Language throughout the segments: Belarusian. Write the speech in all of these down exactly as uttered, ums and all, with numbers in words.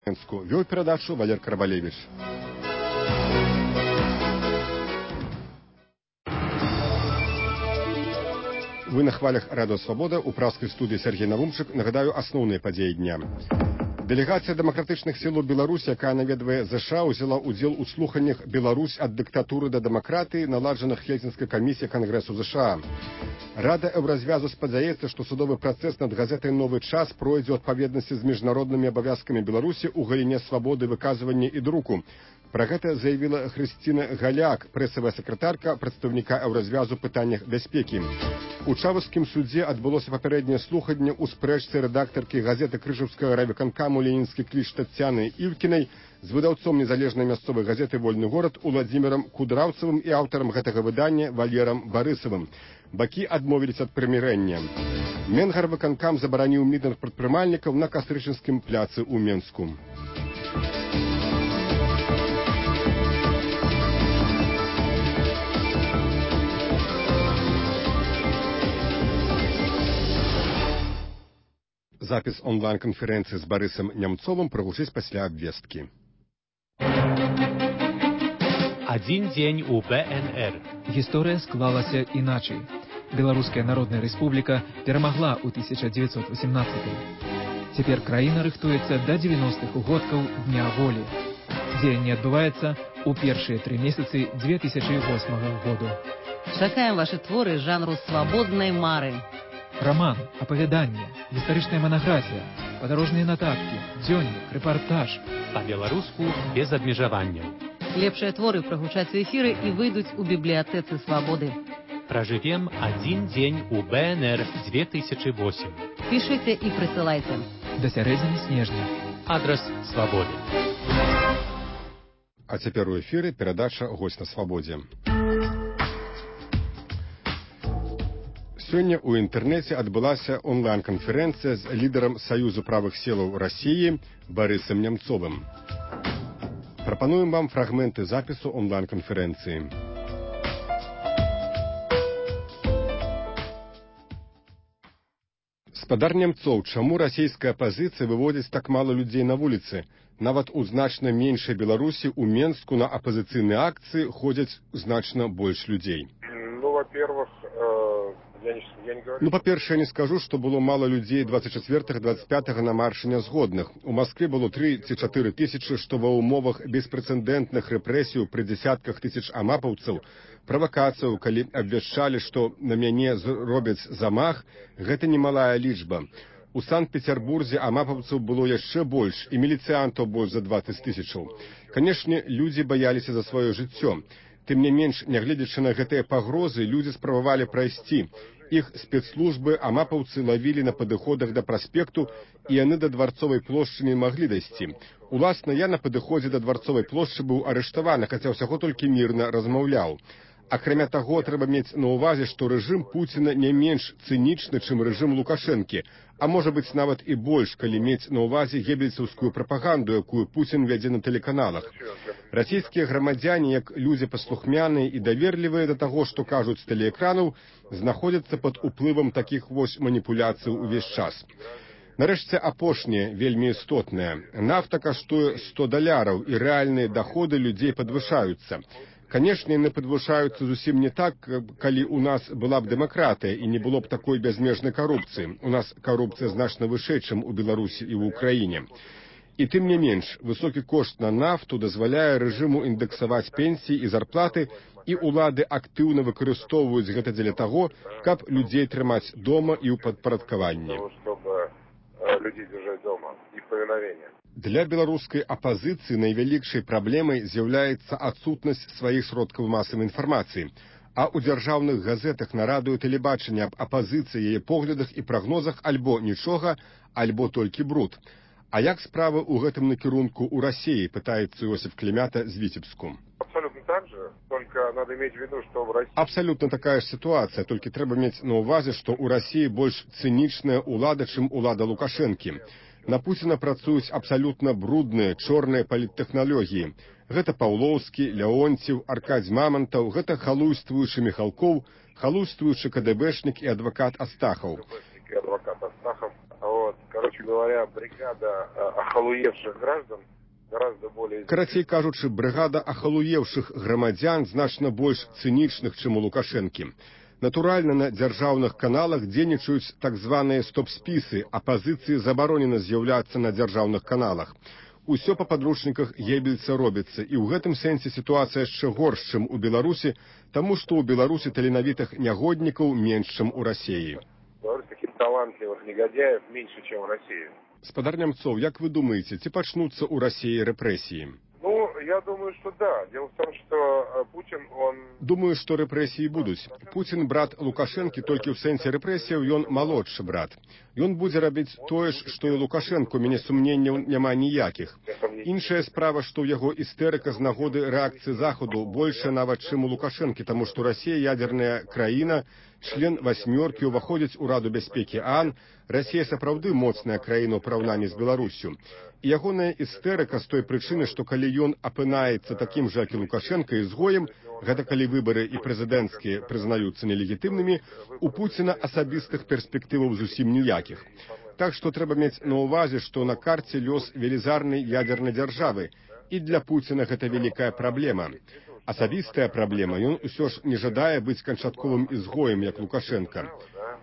Вёў перадачу Валер Карабалевич. Вы на хвалях Радио Свобода, у праскай студыі Сергей Навумчык. Нагадаю асноўныя падзеі дня. Дэлегацыя дэмакратычных сіл у Беларусі, якая наведвае ЗША, узяла ўдзел у слуханнях «Беларусь ад дыктатуры да дэмакратыі», наладжаных Хельсінскай камісіяй Кангрэсу ЗША. Рада Еўразвязу спадзяецца, што судовы працэс над газетай «Новы час» пройдзе ў адпаведнасці з міжнароднымі абавязкамі Беларусі ў галіне свабоды выказвання і друку. Пра гэта заявіла Хрысціна Галяк, прэсавая сакратарка прадстаўніка Еўразвязу пытаннях бяспекі. У Чавускім судзе адбылося папярэдняе слуханне ў спрэчцы рэдактаркі газеты крыжаўскага райвыканкаму «Ленінскі кліч» Таццяны Ілкінай з выдаўцом незалежнай мясцовай газеты «Вольны горад» Уладзімірам Кудраўцавым і аўтарам гэтага выдання Валерам Барысавым. Бакі адмовіліся ад прымірэння. Менгарвыканкам забараніў мітынг прадпрымальнікаў на Кастрычынскім пляцы ў Менску. Запіс онлайн-канферэнцыі з Барысам Нямцовым прагучыць пасля абвесткі. Адзін дзень у бэ эн эр. Гісторыя склалася іначай. Беларуская Народная Рэспубліка перамагла ў тысяча дзевяцьсот васямнаццатым. Цяпер краіна рыхтуецца да дзевяностых угодкаў Дня волі. Дзеянне адбываецца ў першыя тры месяцы дзве тысячы восьмага году. Чакаем вашы творы жанру свабоднай мары. Роман, апавяданне, гістарычная манаграфія, падарожныя нататкі, дзённік, рэпартаж. Па-беларуску без абмежаванняў. Лепшыя творы прагучаць у эфіры і выйдуць у бібліятэцы свабоды. Пражывем адзін дзень у бэ эн эр дзве тысячы восьмы. Пішыце і прысылайце. Да сярэдзіны снежня. Адрас свабоды. А цяпер у эфіры перадача «Госць на свабодзе». Сёння ў інтэрнэце адбылася онлайн-канферэнцыя з лідарам Саюзу правых сілаў Расіі Барысам Нямцовым. Прапануем вам фрагменты запісу онлайн-канферэнцыі. Спадар Нямцоў, чаму расійская апазіцыя выводзіць так мала людзей на вуліцы? Нават у значна меншай Беларусі ў Менску на апазіцыйныя акцыі ходзяць значна больш людзей. Ну, во-первых, э... Я не, я не говорю... Ну, па-першае, я не скажу, што было мала людзей двадцать чатырнаццатага двадцать пятага на маршы нязгодных. У Маскве было тры ці чатыры тысячы, што ва ўмовах беспрэцэдэнтных рэпрэсій пры дзесятках тысяч амапаўцаў, правакацыяў, калі абвяшчалі, што на мяне робяць замах, гэта немалая лічба. У Санкт-Петербурзе амапаўцаў было яшчэ больш, і міліцыянтаў больш за дваццаць тысячаў. Канешне, людзі баяліся за сваё жыццё. Тым не менш, нягледзячы на гэтыя пагрозы, людзі спрабавалі прайсці. Іх спецслужбы амапаўцы лавілі на падыходах да праспекту, і яны да дварцовай плошчы не маглі дайсці. Уласна, я на падыходзе да дварцовай плошчы быў арыштаваны, хаця ўсяго толькі мірна размаўляў. Акрамя таго, трэба мець на ўвазе, што рэжым Пуціна не менш цынічны, чым рэжым Лукашэнкі, а можа быць нават і больш, калі мець на ўвазе геббельсаўскую прапаганду, якую Пуцін вядзе на тэлеканалах. Расійскія грамадзяне, як людзі паслухмяныя і даверлівыя да таго, што кажуць з тэлеэкранаў, знаходзяцца пад уплывам такіх вось маніпуляцый увесь час. Нарэшце, апошняе, вельмі істотнае. Нафта каштуе сто даляраў, і рэальныя даходы людзей падвышаюцца. Канешне, яны падвышаюцца зусім не так, калі ў нас была б дэмакратыя і не было б такой бязмежнай карупцыі. У нас карупцыя значна вышэй, чым у Беларусі і ў Украіне. І тым не менш, высокі кошт на нафту дазваляе рэжыму індэксаваць пенсіі і зарплаты, і ўлады актыўна выкарыстоўваюць гэта дзеля таго, каб людзей трымаць дома і ў падпарадкаванні. Людей держать дома и повиновение. Для беларускай апазіцыі найвялікшай праблемай з'яўляецца адсутнасць сваіх сродкаў масавай інфармацыі, а ў дзяржаўных газетах на радыё і тэлебачанні аб апазіцыі, яе поглядах і прагнозах альбо нічога, альбо толькі бруд. А як справы ў гэтым накірунку ў Расіі, пытаецца Иосиф Клемята з Віцебску. Абсолютно так же, только надо иметь в виду, что в России... Абсолютно такая ж ситуация, только трэба мець на ўвазе, што ў Расіі больш цынічная ўлада, чым улада Лукашэнкі. На Пуціна працуюць абсалютна брудныя, чорныя паліттэхналогіі. Гэта Паўлоўскі, Леонців, Аркадзь Мамантаў, гэта халуйствуючы Міхалкоў, халуйствуючы КДБшнік і адвакат Астахаў. русский адвокат Астахов. Вот, короче говоря, бригада охалуевших граждан гораздо более... Карацей кажучы, брыгада ахалуеўшых грамадзян значна больш цынічных, чым у Лукашэнкі. Натуральна, на дзяржаўных каналах дзейнічаюць так званыя стоп-спісы, а пазіцыі забаронена з'яўляцца на дзяржаўных каналах. Усё па падручніках Геббельса робіцца, і ў гэтым сэнсе сітуацыя яшчэ горш, чым у Беларусі, таму што ў Беларусі таленавітых нягоднікаў менш, чым у Расіі. Беларусь таких талантливых негодяев меньше, чем в России. Спадар Нямцоў, як вы думаеце, ці пачнуцца ў Расіі рэпрэсіі? Ну, я думаю, что да. Дело в том, что Путин, он... Думаю, што рэпрэсіі будуць. Пуцін брат Лукашэнкі, толькі ў сэнсе рэпрэсіяў ён малодшы брат. Ён будзе рабіць тое ж, што і Лукашэнку, у мяне сумненняў няма ніякіх. Іншая справа, што ў яго істэрыка з нагоды рэакцыі Захаду большая нават, чым у Лукашэнкі, таму што Расія ядерная краіна, член васьмёркі, уваходзіць у Раду бяспекі ААН, Расія сапраўды моцная краіна ў параўнанні з Беларуссю. І ягоная істэрыка з той прычыны, што калі ён апынаецца такім жа, як і Лукашэнка, ізгоем, гэта калі выбары і прэзідэнцкія прызнаюцца нелегітымнымі, у Пуціна асабістых перспектываў зусім ніякіх. Так што трэба мець на ўвазе, што на карце лёс велізарнай ядернай дзяржавы, і для Пуціна гэта вялікая праблема. Асабістая праблема, ён усё ж не жадае быць канчатковым ізгоем, як Лукашэнка.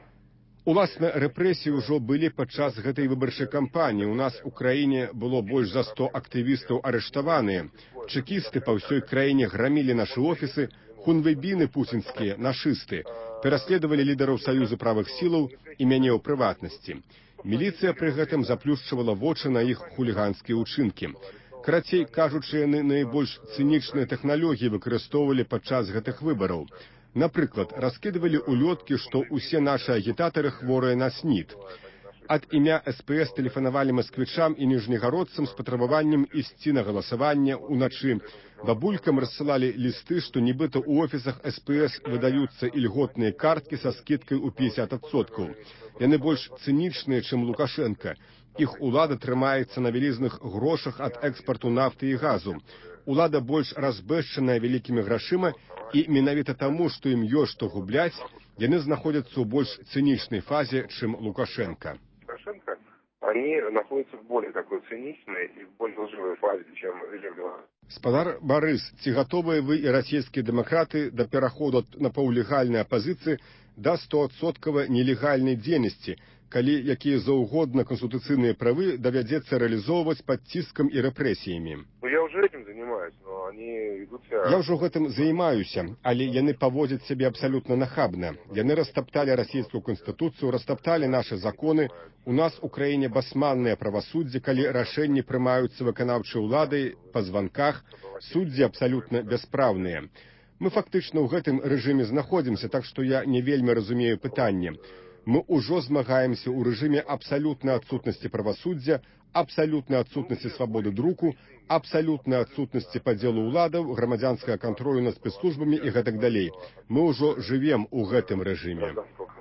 Уласна, рэпрэсіі ўжо былі падчас гэтай выбарчай кампаніі. У нас у краіне было больш за сто актывістаў арыштаваныя. Чэкісты па ўсёй краіне грамілі нашы офісы, хунвейбіны пуцінскія, нашысты, пераследавалі лідараў Саюза правых сілаў і мяне ў прыватнасці. Міліцыя пры гэтым заплюшчвала вочы на іх хуліганскія ўчынкі. Карацей кажучы, яны найбольш цынічныя тэхналогіі выкарыстоўвалі падчас гэтых выбараў. Напрыклад, раскідывалі улёткі, што ўсе нашы агітатары хворыя на снід. Ад імя СПС тэлефанавалі масквічам і ніжнегародцам з патрабаваннем ісці на галасаванне ўначы. Бабулькам рассылалі лісты, што нібыта ў офісах СПС выдаюцца ільготныя карткі са скідкай у пятьдесят адсоткаў. Яны больш цынічныя, чым Лукашэнка. Іх улада трымаецца на вялізных грошах ад экспарту нафты і газу. Улада больш разбэшчаная вялікімі грашыма, і менавіта таму, што ім ёсць што губляць, яны знаходзяцца ў больш цынічнай фазе, чым Лукашэнка. Лукашенко, они находятся в более такой циничной и в более лживой фазе, чем режим Беларуси. Спадар Барыс, ці гатовыя вы і расійскія дэмакраты да пераходу на паўлегальнай апазіцыі да стоадсоткавай нелегальнай дзейнасці, калі якія заўгодна канстытуцыйныя правы давядзецца рэалізоўваць пад ціскам і рэпрэсіямі? Ну, я уже этим занимаюсь, но они идут себя... Я ўжо гэтым займаюся, але яны паводзяць сябе абсалютна нахабна. Яны растапталі расійскую канстытуцыю, растапталі нашы законы. У нас у краіне басманнае правасуддзе, калі рашэнні прымаюцца выканаўчай уладай па званках, суддзі абсалютна бяспраўныя. Мы фактычна ў гэтым рэжыме знаходзімся, так што я не вельмі разумею пытанне. Мы ўжо змагаемся ў рэжыме абсалютнай адсутнасці правасуддзя, абсалютнай адсутнасці свабоды друку, абсалютнай адсутнасці падзелу ўладаў, грамадзянскага кантролю над спецслужбамі і гэтак далей. Мы ўжо жывем у гэтым рэжыме.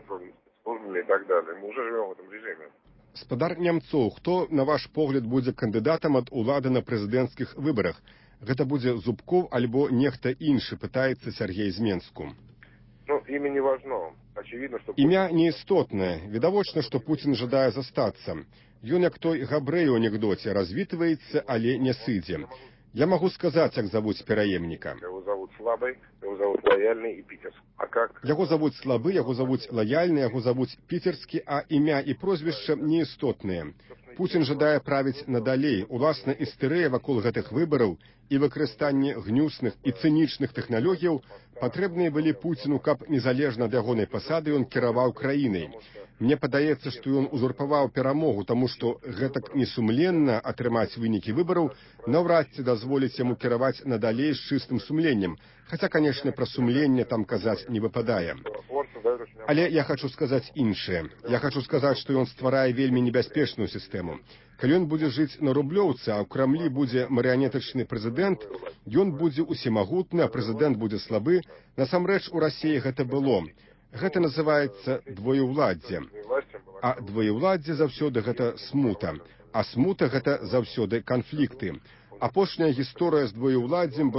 Спадар Нямцоў, хто, на ваш погляд, будзе кандыдатам ад улады на прэзідэнцкіх выбарах? Гэта будзе Зубков альбо нехта іншы, пытаецца Сергей з Менску. Ну, імя не важно. Очевидно, что... Імя неістотнае. Відавочна, што Пуцін жадае застацца. Ён, як той габрэй у анекдоце, развітваецца, але не сыдзе. Я магу сказаць, як завуць пераемніка. Яго завуць слабый, яго завуць лаяльны і піцерскі. А как? Яго завуць слабы, яго завуць лаяльны, яго завуць піцерскі, а імя і прозвішча неістотныя. Пуцін жадае правіць надалей. Уласна, істэрыя вакол гэтых выбараў і выкарыстанне гнюсных і цынічных тэхналогіяў патрэбныя былі Пуціну, каб незалежна ад ягонай пасады ён кіраваў краінай. Мне падаецца, што ён узурпаваў перамогу, таму што гэтак несумленна атрымаць вынікі выбараў наўрад ці дазволіць яму кіраваць надалей з чыстым сумленнем. Хаця, канешне, пра сумленне там казаць не выпадае. Але я хачу сказаць іншае. Я хачу сказаць, што ён стварае вельмі небяспечную сістэму. Калі ён будзе жыць на Рублёўцы, а ў Крамлі будзе марыянетачны прэзідэнт, ён будзе усемагутны, а прэзідэнт будзе слабы. Насамрэч, у Расіі гэта было. Гэта называецца двоеўладдзе. А двоеўладдзе заўсёды гэта смута. А смута гэта заўсёды канфлікты. Апошняя гісторыя з двоеўладдзем была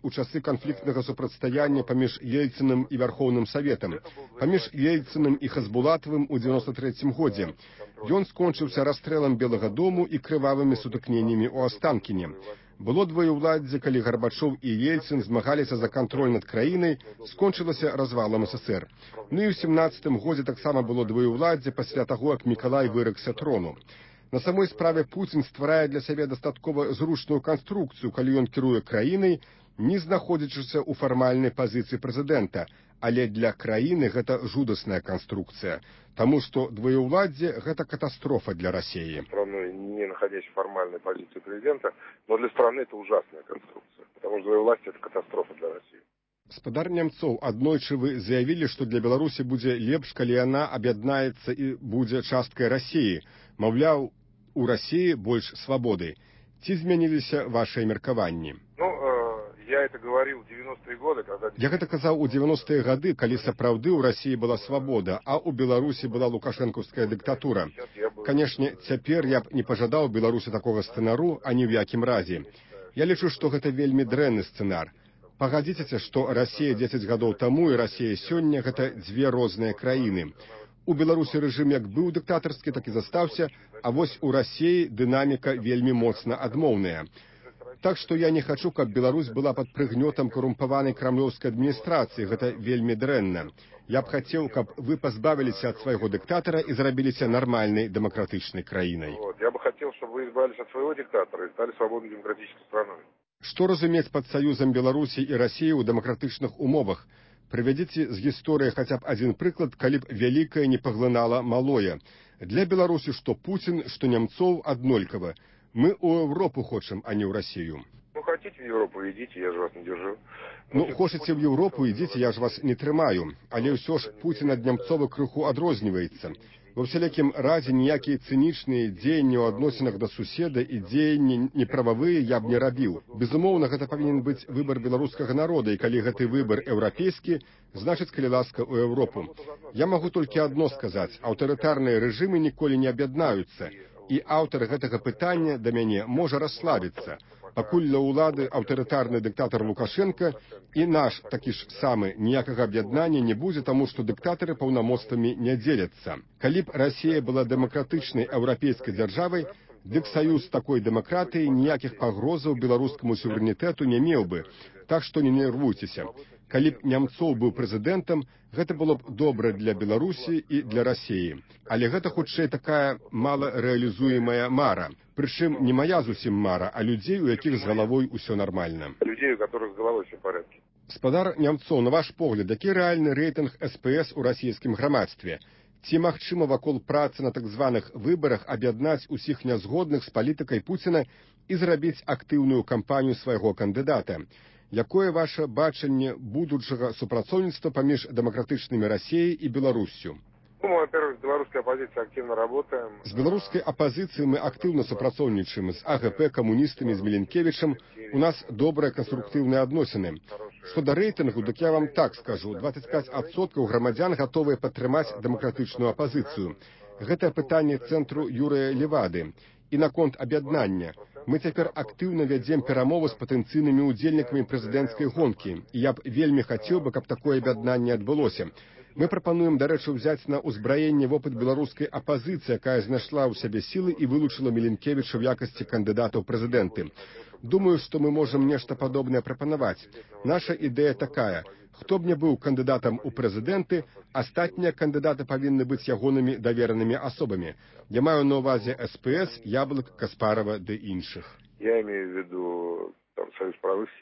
ў часы канфліктнага супрацьстаяння паміж Ельцыным і Вярхоўным Саветам, паміж Ельцыным і Хасбулатавым у дзевяносто трэцім годзе. Ён скончыўся расстрэлам Белага дому і крывавымі сутыкненнямі ў Астанкіне. Было двоеўладдзе, калі Гарбачоў і Ельцын змагаліся за кантроль над краінай, скончылася развалам СССР. Ну і ў сямнаццатым годзе таксама было двоеўладдзе пасля таго, як Мікалай выракся трону. На самой справе Пуцін стварае для сябе дастаткова зручную канструкцыю, калі ён кіруе краінай, не знаходзячыся ў фармальнай пазіцыі прэзідэнта, але для краіны гэта жудасная канструкцыя, таму што двоеўладдзе – гэта катастрофа для России. Страной, не находясь в формальной позиции президента, но для страны это ужасная конструкция, потому что двоевластие – это катастрофа для России. Спадар Нямцоў, аднойчы вы заявілі, што для Беларусі будзе лепш, калі яна аб'яднаецца і будзе часткай России. Маўляў, у России больш свабоды. Ці змяніліся вашыя меркаванні? Ну, э, я это говорил в девяностые годы, когда... Я гэта казаў у девяностыя гады, калі сапраўды ў России была свабода, а ў Беларусі была лукашэнкаўская дыктатура. Канешне, цяпер я б не пажадаў Беларусі такога сцэнару, а ні ў якім разе. Я лічу, што гэта вельмі дрэнны сцэнар. Пагадзіцеся, што Россия дзесяць гадоў таму і Россия сёння – гэта дзве розныя краіны. У Беларусі рэжым як быў дыктатарскі, так і застаўся, а вось у России дынаміка вельмі моцна адмоўная. Так што я не хачу, каб Беларусь была пад прыгнётам карумпаванай крамлёўскай адміністрацыі, гэта вельмі дрэнна. Я б хацеў, каб вы пазбавіліся ад свайго дыктатара і зрабіліся нармальнай дэмакратычнай краінай. Вот. Я бы хотел, чтобы вы избавились от своего диктатора и стали свободной демократической страной. Што разумець пад саюзам Беларусі і России ў дэмакратычных умовах? Прывядзіце з гісторыі хаця б адзін прыклад, калі б вялікае не паглынала малое. Для Беларусі што Пуцін, што Нямцоў аднолькава. Мы ў Европу хочам, а не ў Россию. Ну, хотите в Европу, идите, я же вас не держу. Ну, хочаце ў Европу, ідзіце, я ж вас не трымаю. Але ўсё ж Пуцін ад Нямцова крыху адрозніваецца. Ва ўсялякім разе ніякія цынічныя дзеянні ў адносінах да суседа і дзеянні неправавыя я б не рабіў. Безумоўна, гэта павінен быць выбар беларускага народа, і калі гэты выбар еўрапейскі, значыць, калі ласка, ў Европу. Я магу толькі адно сказаць: аўтарытарныя рэжымы ніколі не аб'яднаюцца, і аўтар гэтага пытання да мяне можа расслабіцца. Пакуль для ўлады аўтарытарны дыктатар Лукашенко, і наш такі ж самы ніякага аб'яднання не будзе, таму што дыктатары паўнамоцтвамі не дзеляцца. Калі б Россия была дэмакратычнай еўрапейскай дзяржавай, дык саюз такой дэмакратыі ніякіх пагрозаў беларускаму суверэнітэту не меў бы. Так што не нервуйцеся. Калі б Нямцоў быў прэзідэнтам, гэта было б добра для Беларусі і для России. Але гэта хутчэй такая маларэалізуемая мара. Прычым не моя зусім мара, а людзей, у якіх з галавой усё нармальна. Людей, у которых с головой все в порядке. Спадар Нямцоў, на ваш погляд, які рэальны рэйтынг СПС у расійскім грамадстве? Ці магчыма вакол працы на так званых выбарах аб'яднаць усіх нязгодных з палітыкай Пуціна і зрабіць актыўную кампанію свайго кандыдата? Якое ваше бачанне будучага супрацоўніцтва паміж дэмакратычнымі Россией і Беларуссю? Ну, во-первых, с белорусской оппозицией активно работаем. З беларускай апазіцыяй мы актыўна супрацоўнічаем з АГП, камуністамі, з Міленкевічам. У нас добрыя канструктыўныя адносіны. Што да рэйтынгу, дык я вам так скажу: дваццаць пяць адсоткаў грамадзян гатовыя падтрымаць дэмакратычную апазіцыю. Гэта пытанне цэнтру Юрыя Левады. І наконт аб'яднання. Мы цяпер актыўна вядзем перамовы з патэнцыйнымі ўдзельнікамі прэзідэнцкай гонкі. І я б вельмі хацеў бы, каб такое аб'яднанне адбылося. Мы прапануем, дарэчы, ўзяць на ўзбраенне вопыт беларускай апазіцыі, якая знайшла ў сябе сілы і вылучыла Міленкевіча ў якасці кандыдата ў прэзідэнты. Думаю, што мы можам нешта падобнае прапанаваць. Наша ідэя такая: хто б не быў кандыдатам у прэзідэнты, астатнія кандыдаты павінны быць ягонымі даверанымі асобамі. Я маю на ўвазе СПС, Яблык, Каспарова ды іншых. Я имею в виду там, Союз правых сил.